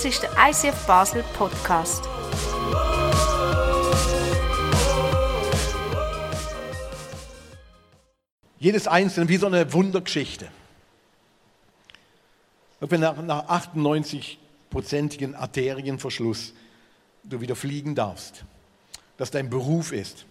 Das ist der ICF Basel Podcast. Jedes Einzelne wie so eine Wundergeschichte. Wenn nach 98-prozentigen Arterienverschluss du wieder fliegen darfst, dass dein Beruf ist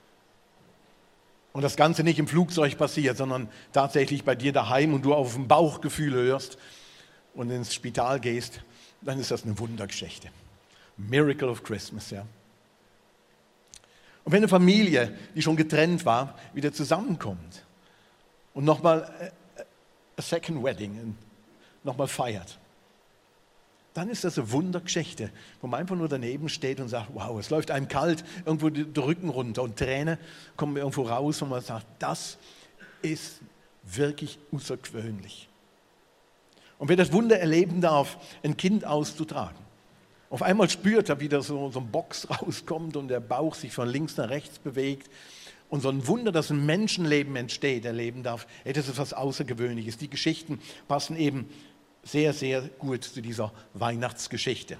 und das Ganze nicht im Flugzeug passiert, sondern tatsächlich bei dir daheim und du auf ein Bauchgefühl hörst und ins Spital gehst, dann ist das eine Wundergeschichte. Miracle of Christmas, ja. Und wenn eine Familie, die schon getrennt war, wieder zusammenkommt und nochmal a second wedding, nochmal feiert, dann ist das eine Wundergeschichte, wo man einfach nur daneben steht und sagt, wow, es läuft einem kalt irgendwo der Rücken runter und Tränen kommen irgendwo raus und man sagt, das ist wirklich außergewöhnlich. Und wer das Wunder erleben darf, ein Kind auszutragen, auf einmal spürt er, wie da so ein Box rauskommt und der Bauch sich von links nach rechts bewegt und so ein Wunder, dass ein Menschenleben entsteht, erleben darf, das ist was Außergewöhnliches. Die Geschichten passen eben sehr, sehr gut zu dieser Weihnachtsgeschichte.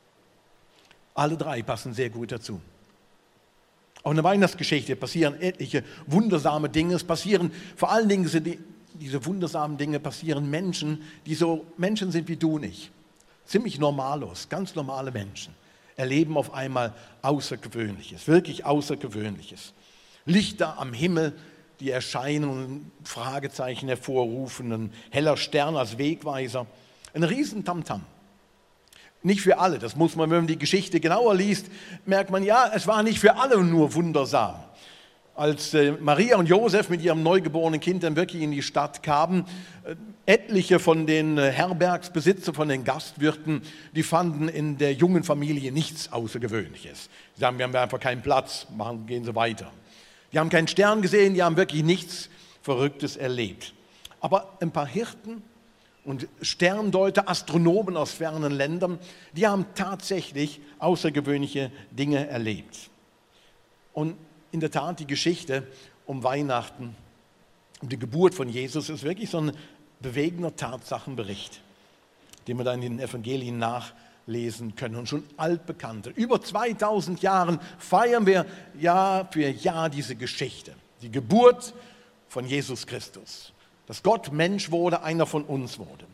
Alle drei passen sehr gut dazu. Auch in der Weihnachtsgeschichte passieren etliche wundersame Dinge. Es passieren vor allen Dingen diese wundersamen Dinge passieren Menschen, die so Menschen sind wie du und ich. Ziemlich normalos, ganz normale Menschen erleben auf einmal Außergewöhnliches, wirklich Außergewöhnliches. Lichter am Himmel, die erscheinen und Fragezeichen hervorrufen, ein heller Stern als Wegweiser, ein riesen Tamtam. Nicht für alle, das muss man, wenn man die Geschichte genauer liest, merkt man, ja, es war nicht für alle nur wundersam. Als Maria und Josef mit ihrem neugeborenen Kind dann wirklich in die Stadt kamen, etliche von den Herbergsbesitzern, von den Gastwirten, die fanden in der jungen Familie nichts Außergewöhnliches. Sie sagen, wir haben einfach keinen Platz, gehen Sie weiter. Die haben keinen Stern gesehen, die haben wirklich nichts Verrücktes erlebt. Aber ein paar Hirten und Sterndeuter, Astronomen aus fernen Ländern, die haben tatsächlich außergewöhnliche Dinge erlebt. Und in der Tat, die Geschichte um Weihnachten, um die Geburt von Jesus, ist wirklich so ein bewegender Tatsachenbericht, den wir dann in den Evangelien nachlesen können und schon altbekannte. Über 2000 Jahren feiern wir Jahr für Jahr diese Geschichte, die Geburt von Jesus Christus, dass Gott Mensch wurde, einer von uns wurde.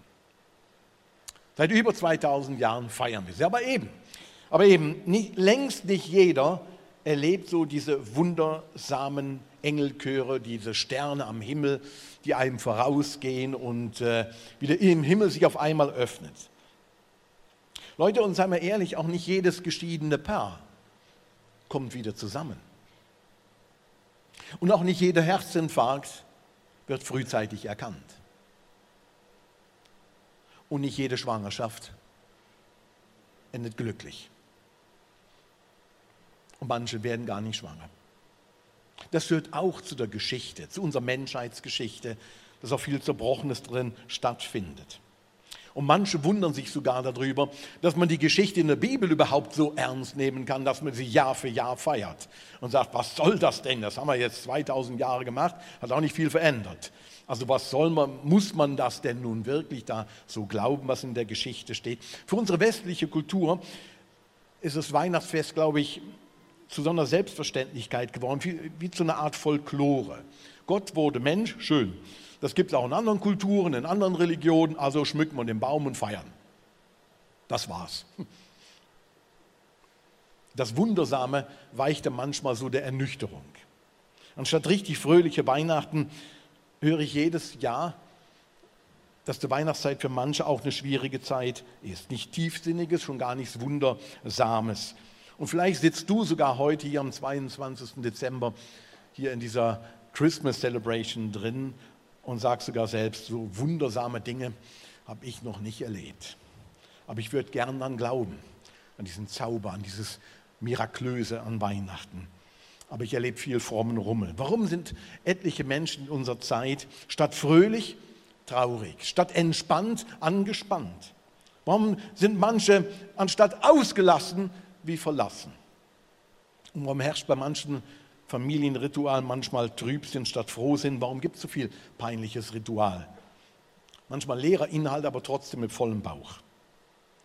Seit über 2000 Jahren feiern wir sie, aber eben längst nicht jeder erlebt so diese wundersamen Engelchöre, diese Sterne am Himmel, die einem vorausgehen und wieder im Himmel sich auf einmal öffnet. Leute, und seien wir ehrlich, auch nicht jedes geschiedene Paar kommt wieder zusammen. Und auch nicht jeder Herzinfarkt wird frühzeitig erkannt. Und nicht jede Schwangerschaft endet glücklich. Und manche werden gar nicht schwanger. Das gehört auch zu der Geschichte, zu unserer Menschheitsgeschichte, dass auch viel Zerbrochenes drin stattfindet. Und manche wundern sich sogar darüber, dass man die Geschichte in der Bibel überhaupt so ernst nehmen kann, dass man sie Jahr für Jahr feiert und sagt, was soll das denn? Das haben wir jetzt 2000 Jahre gemacht, hat auch nicht viel verändert. Also muss man das denn nun wirklich da so glauben, was in der Geschichte steht? Für unsere westliche Kultur ist das Weihnachtsfest, glaube ich, zu so einer Selbstverständlichkeit geworden, wie zu einer Art Folklore. Gott wurde Mensch, schön. Das gibt es auch in anderen Kulturen, in anderen Religionen, also schmücken wir den Baum und feiern. Das war's. Das Wundersame weichte manchmal so der Ernüchterung. Anstatt richtig fröhliche Weihnachten höre ich jedes Jahr, dass die Weihnachtszeit für manche auch eine schwierige Zeit ist. Nicht Tiefsinniges, schon gar nichts Wundersames. Und vielleicht sitzt du sogar heute hier am 22. Dezember hier in dieser Christmas Celebration drin und sagst sogar selbst, so wundersame Dinge habe ich noch nicht erlebt. Aber ich würde gern dann glauben, an diesen Zauber, an dieses Mirakulöse an Weihnachten. Aber ich erlebe viel frommen Rummel. Warum sind etliche Menschen in unserer Zeit statt fröhlich traurig, statt entspannt angespannt? Warum sind manche anstatt ausgelassen wie verlassen? Und warum herrscht bei manchen Familienritualen manchmal Trübsinn statt Frohsinn? Warum gibt es so viel peinliches Ritual? Manchmal leerer Inhalt, aber trotzdem mit vollem Bauch.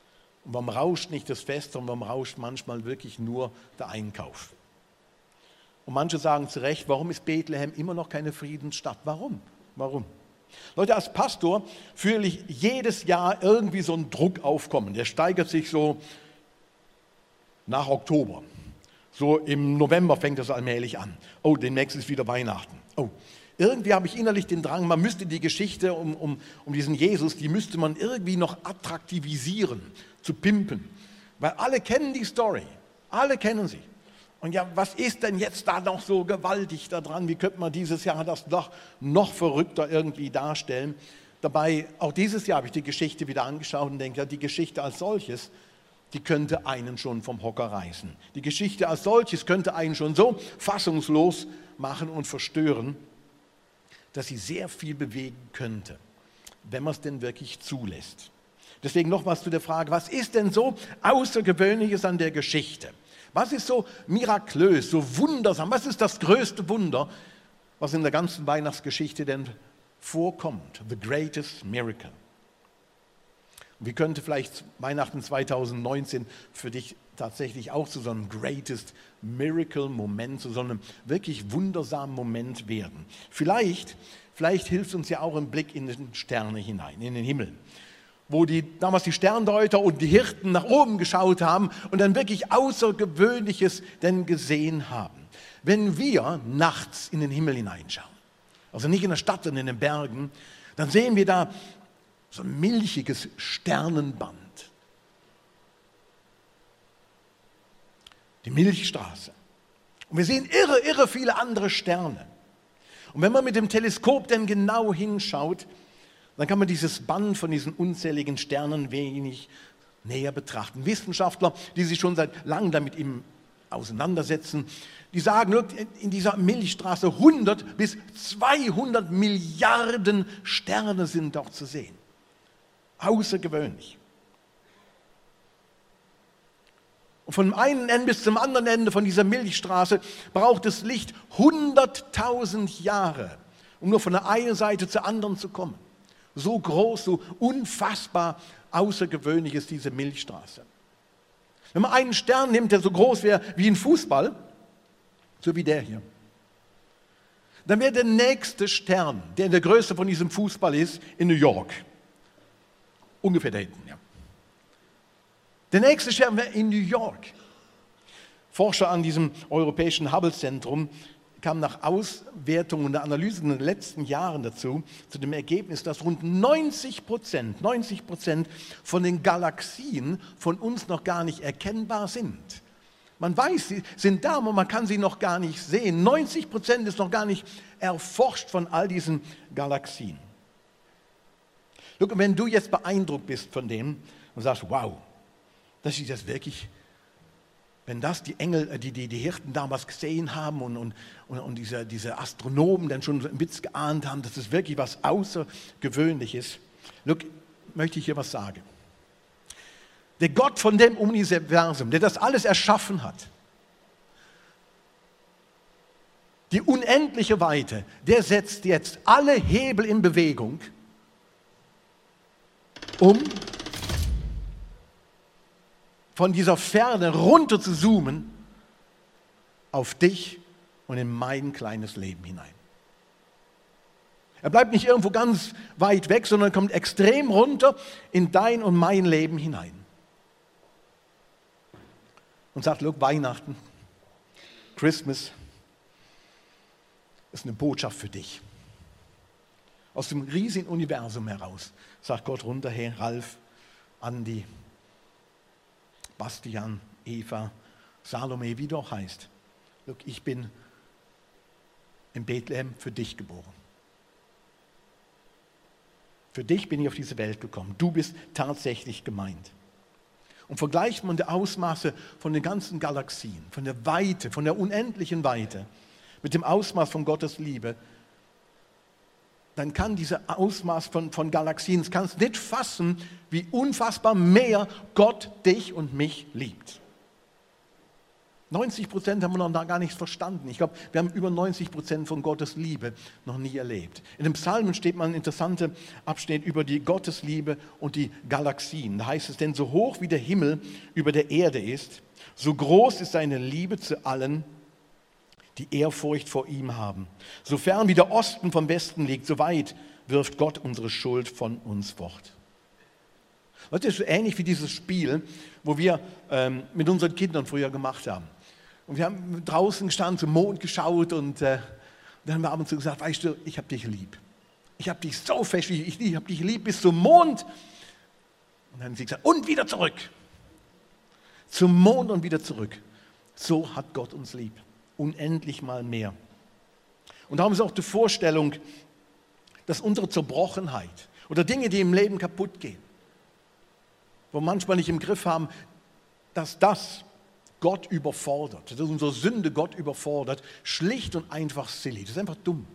Und warum rauscht nicht das Fest, sondern warum rauscht manchmal wirklich nur der Einkauf? Und manche sagen zu Recht, warum ist Bethlehem immer noch keine Friedensstadt? Warum? Warum? Leute, als Pastor fühle ich jedes Jahr irgendwie so einen Druck aufkommen. Der steigert sich so nach Oktober. So im November fängt das allmählich an. Oh, demnächst ist wieder Weihnachten. Oh, irgendwie habe ich innerlich den Drang, man müsste die Geschichte um diesen Jesus, die müsste man irgendwie noch attraktivisieren, zu pimpen. Weil alle kennen die Story, alle kennen sie. Und ja, was ist denn jetzt da noch so gewaltig daran? Wie könnte man dieses Jahr das doch noch verrückter irgendwie darstellen? Dabei, auch dieses Jahr habe ich die Geschichte wieder angeschaut und denke, ja, die Geschichte als solches, die könnte einen schon vom Hocker reißen. Die Geschichte als solches könnte einen schon so fassungslos machen und verstören, dass sie sehr viel bewegen könnte, wenn man es denn wirklich zulässt. Deswegen nochmals zu der Frage, was ist denn so Außergewöhnliches an der Geschichte? Was ist so mirakulös, so wundersam? Was ist das größte Wunder, was in der ganzen Weihnachtsgeschichte denn vorkommt? The greatest miracle. Wie könnte vielleicht Weihnachten 2019 für dich tatsächlich auch zu so einem greatest miracle Moment, zu so einem wirklich wundersamen Moment werden? Vielleicht hilft uns ja auch ein Blick in den Sterne hinein, in den Himmel, wo damals die Sterndeuter und die Hirten nach oben geschaut haben und dann wirklich Außergewöhnliches denn gesehen haben. Wenn wir nachts in den Himmel hineinschauen, also nicht in der Stadt, sondern in den Bergen, dann sehen wir da so ein milchiges Sternenband. Die Milchstraße. Und wir sehen irre viele andere Sterne. Und wenn man mit dem Teleskop dann genau hinschaut, dann kann man dieses Band von diesen unzähligen Sternen wenig näher betrachten. Wissenschaftler, die sich schon seit langem damit auseinandersetzen, die sagen, in dieser Milchstraße 100 bis 200 Milliarden Sterne sind dort zu sehen. Außergewöhnlich. Und von dem einen Ende bis zum anderen Ende von dieser Milchstraße braucht das Licht 100.000 Jahre, um nur von der einen Seite zur anderen zu kommen. So groß, so unfassbar außergewöhnlich ist diese Milchstraße. Wenn man einen Stern nimmt, der so groß wäre wie ein Fußball, so wie der hier, dann wäre der nächste Stern, der in der Größe von diesem Fußball ist, in New York. Ungefähr da hinten, ja. Der nächste Stern wäre in New York. Forscher an diesem europäischen Hubble-Zentrum kamen nach Auswertungen und Analysen in den letzten Jahren dazu, zu dem Ergebnis, dass rund 90% von den Galaxien von uns noch gar nicht erkennbar sind. Man weiß, sie sind da, aber man kann sie noch gar nicht sehen. 90% ist noch gar nicht erforscht von all diesen Galaxien. Look, wenn du jetzt beeindruckt bist von dem und sagst, wow, dass ich das wirklich, wenn das die Engel, die Hirten damals gesehen haben und diese Astronomen dann schon ein bisschen geahnt haben, dass es wirklich was Außergewöhnliches. Look, möchte ich hier was sagen. Der Gott von dem Universum, der das alles erschaffen hat, die unendliche Weite, der setzt jetzt alle Hebel in Bewegung, um von dieser Ferne runter zu zoomen auf dich und in mein kleines Leben hinein. Er bleibt nicht irgendwo ganz weit weg, sondern kommt extrem runter in dein und mein Leben hinein. Und sagt, look, Weihnachten, Christmas ist eine Botschaft für dich. Aus dem riesigen Universum heraus sagt Gott runter, hey, Ralf, Andi, Bastian, Eva, Salome, wie du auch heißt. Look, ich bin in Bethlehem für dich geboren. Für dich bin ich auf diese Welt gekommen. Du bist tatsächlich gemeint. Und vergleicht man die Ausmaße von den ganzen Galaxien, von der Weite, von der unendlichen Weite, mit dem Ausmaß von Gottes Liebe, dann kann dieses Ausmaß von Galaxien, das kannst nicht fassen, wie unfassbar mehr Gott dich und mich liebt. 90% haben wir noch gar nichts verstanden. Ich glaube, wir haben über 90% von Gottes Liebe noch nie erlebt. In den Psalmen steht mal ein interessanter Abschnitt über die Gottesliebe und die Galaxien. Da heißt es, denn so hoch wie der Himmel über der Erde ist, so groß ist seine Liebe zu allen, die Ehrfurcht vor ihm haben. So fern wie der Osten vom Westen liegt, so weit wirft Gott unsere Schuld von uns fort. Das ist so ähnlich wie dieses Spiel, wo wir mit unseren Kindern früher gemacht haben. Und wir haben draußen gestanden, zum Mond geschaut und dann haben wir ab und zu gesagt, weißt du, ich habe dich lieb. Ich habe dich so fest, ich habe dich lieb bis zum Mond. Und dann haben sie gesagt, und wieder zurück. Zum Mond und wieder zurück. So hat Gott uns lieb. Unendlich mal mehr. Und darum ist auch die Vorstellung, dass unsere Zerbrochenheit oder Dinge, die im Leben kaputt gehen, wo wir manchmal nicht im Griff haben, dass das Gott überfordert, dass unsere Sünde Gott überfordert, schlicht und einfach silly. Das ist einfach dumm.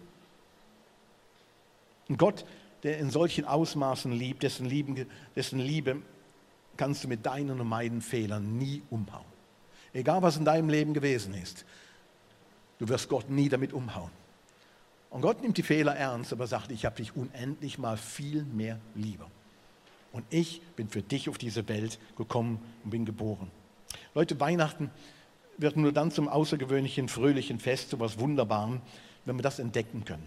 Ein Gott, der in solchen Ausmaßen liebt, dessen Liebe kannst du mit deinen und meinen Fehlern nie umhauen. Egal, was in deinem Leben gewesen ist, du wirst Gott nie damit umhauen. Und Gott nimmt die Fehler ernst, aber sagt, ich habe dich unendlich mal viel mehr lieber. Und ich bin für dich auf diese Welt gekommen und bin geboren. Leute, Weihnachten wird nur dann zum außergewöhnlichen, fröhlichen Fest, zu etwas Wunderbarem, wenn wir das entdecken können.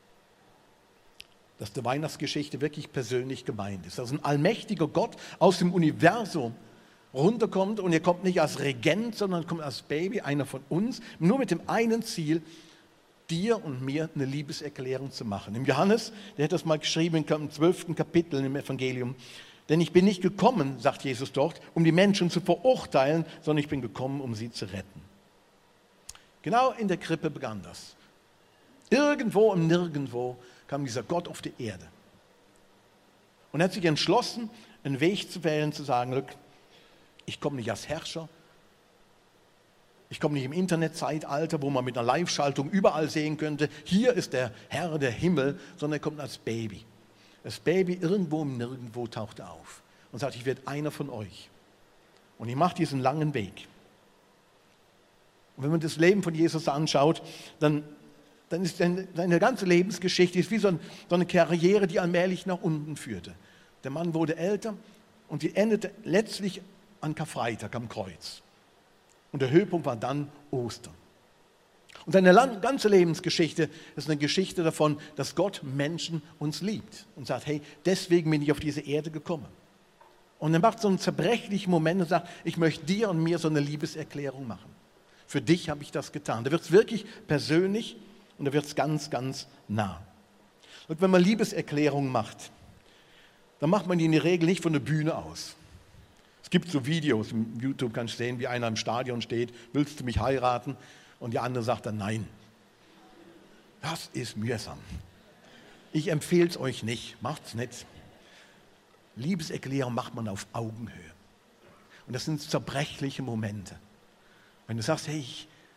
Dass die Weihnachtsgeschichte wirklich persönlich gemeint ist. Dass ein allmächtiger Gott aus dem Universum runterkommt und er kommt nicht als Regent, sondern kommt als Baby, einer von uns, nur mit dem einen Ziel, dir und mir eine Liebeserklärung zu machen. Im Johannes, der hat das mal geschrieben im 12. Kapitel im Evangelium, denn ich bin nicht gekommen, sagt Jesus dort, um die Menschen zu verurteilen, sondern ich bin gekommen, um sie zu retten. Genau in der Krippe begann das. Irgendwo und nirgendwo kam dieser Gott auf die Erde. Und er hat sich entschlossen, einen Weg zu wählen, zu sagen, look, ich komme nicht als Herrscher, ich komme nicht im Internetzeitalter, wo man mit einer Live-Schaltung überall sehen könnte, hier ist der Herr, der Himmel, sondern er kommt als Baby. Das Baby irgendwo und nirgendwo taucht auf und sagt, ich werde einer von euch. Und ich mache diesen langen Weg. Und wenn man das Leben von Jesus anschaut, dann ist seine ganze Lebensgeschichte ist wie so eine Karriere, die allmählich nach unten führte. Der Mann wurde älter und die endete letztlich an Karfreitag am Kreuz. Und der Höhepunkt war dann Ostern. Und seine ganze Lebensgeschichte ist eine Geschichte davon, dass Gott Menschen uns liebt und sagt, hey, deswegen bin ich auf diese Erde gekommen. Und er macht so einen zerbrechlichen Moment und sagt, ich möchte dir und mir so eine Liebeserklärung machen. Für dich habe ich das getan. Da wird es wirklich persönlich und da wird es ganz, ganz nah. Und wenn man Liebeserklärungen macht, dann macht man die in der Regel nicht von der Bühne aus. Es gibt so Videos, im YouTube kannst du sehen, wie einer im Stadion steht, willst du mich heiraten? Und die andere sagt dann nein. Das ist mühsam. Ich empfehle es euch nicht, macht es nicht. Liebeserklärung macht man auf Augenhöhe. Und das sind zerbrechliche Momente. Wenn du sagst, hey,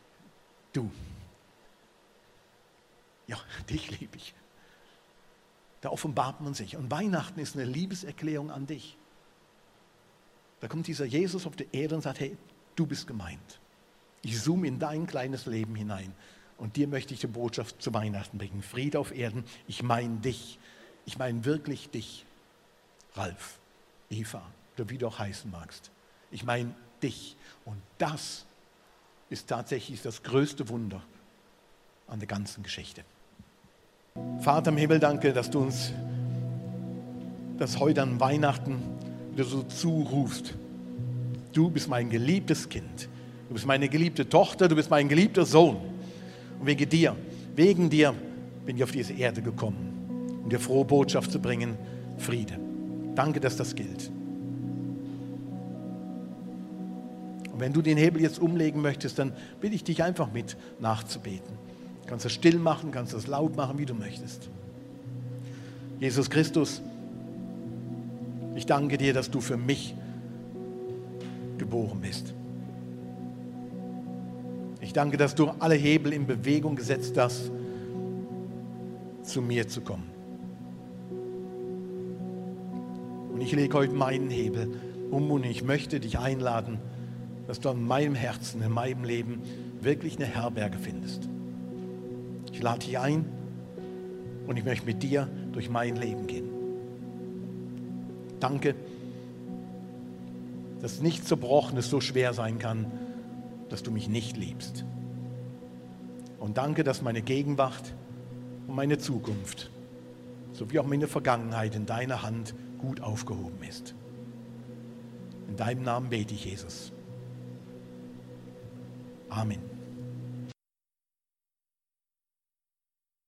dich liebe ich. Da offenbart man sich. Und Weihnachten ist eine Liebeserklärung an dich. Da kommt dieser Jesus auf die Erde und sagt, hey, du bist gemeint. Ich zoome in dein kleines Leben hinein und dir möchte ich die Botschaft zu Weihnachten bringen. Friede auf Erden, ich meine dich. Ich meine wirklich dich. Ralf, Eva, oder wie du auch heißen magst. Ich meine dich. Und das ist tatsächlich das größte Wunder an der ganzen Geschichte. Vater im Himmel, danke, dass du uns das heute an Weihnachten wieder so zurufst. Du bist mein geliebtes Kind. Du bist meine geliebte Tochter, du bist mein geliebter Sohn. Und wegen dir bin ich auf diese Erde gekommen, um dir frohe Botschaft zu bringen, Friede. Danke, dass das gilt. Und wenn du den Hebel jetzt umlegen möchtest, dann bitte ich dich einfach mit nachzubeten. Du kannst das still machen, kannst das laut machen, wie du möchtest. Jesus Christus, ich danke dir, dass du für mich geboren bist. Ich danke, dass du alle Hebel in Bewegung gesetzt hast, zu mir zu kommen. Und ich lege heute meinen Hebel um und ich möchte dich einladen, dass du in meinem Herzen, in meinem Leben wirklich eine Herberge findest. Ich lade dich ein und ich möchte mit dir durch mein Leben gehen. Danke, dass nichts Zerbrochenes so schwer sein kann, dass du mich nicht liebst. Und danke, dass meine Gegenwart und meine Zukunft sowie auch meine Vergangenheit in deiner Hand gut aufgehoben ist. In deinem Namen bete ich, Jesus. Amen.